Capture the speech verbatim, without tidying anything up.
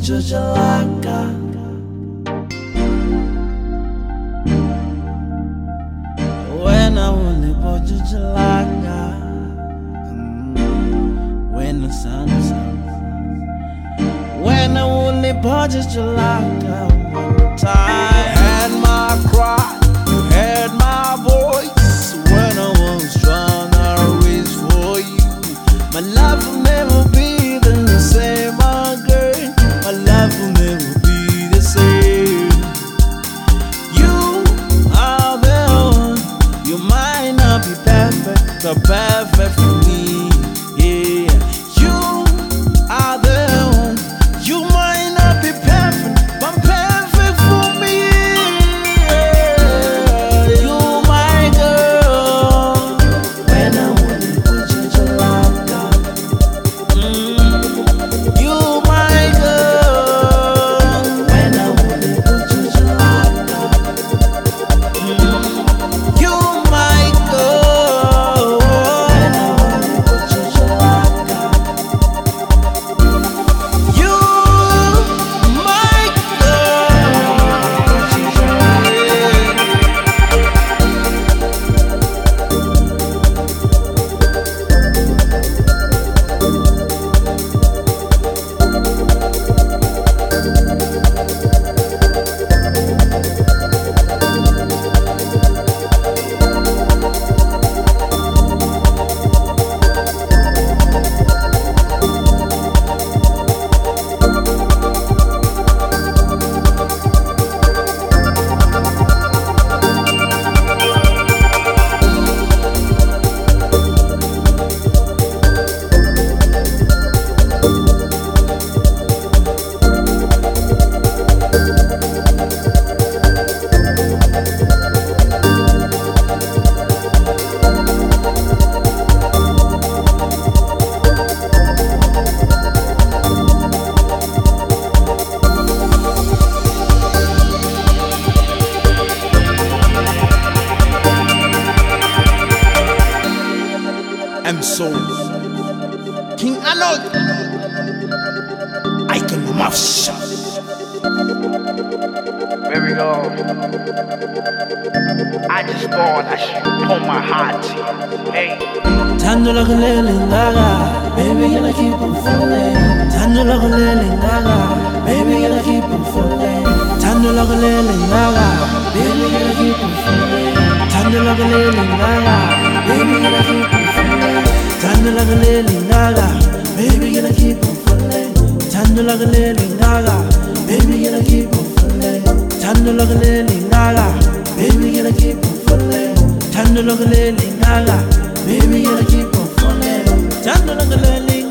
Chachalaka. When I only put Chachalaka. When the sun is up. When I only put Chachalaka. One time. You heard my cry, you heard my voice when I was trying to reach for you. My love will never be the same again. My love will never be the same. You are the one. You might not be perfect, but perfect for me. Yeah. You are the one. You might not be perfect, but perfect for me. Yeah. You my girl. When I want to put you Chachalaka. Mm. You my girl. When I want to put you Chachalaka. Mm. You my girl. When I want to put you Chachalaka. You my I'm so King Arnold. I can mouth shut. Where we go? I just thought I should pour my heart to you. Hey. Tando like a lily gaga, baby, gonna keep on falling. Tando like a lily gaga, baby, gonna keep on falling. Tando like a lily gaga, baby, gonna keep on falling. Tando like a lily gaga, baby, gonna keep on falling. Tando like a lily gaga, baby, gonna keep on falling. Tando like a lily gaga, baby, gonna keep on falling. Tando like a lily gaga, baby, gonna keep on falling. Tando like a lily gaga, baby, gonna keep on falling. Tando like a lily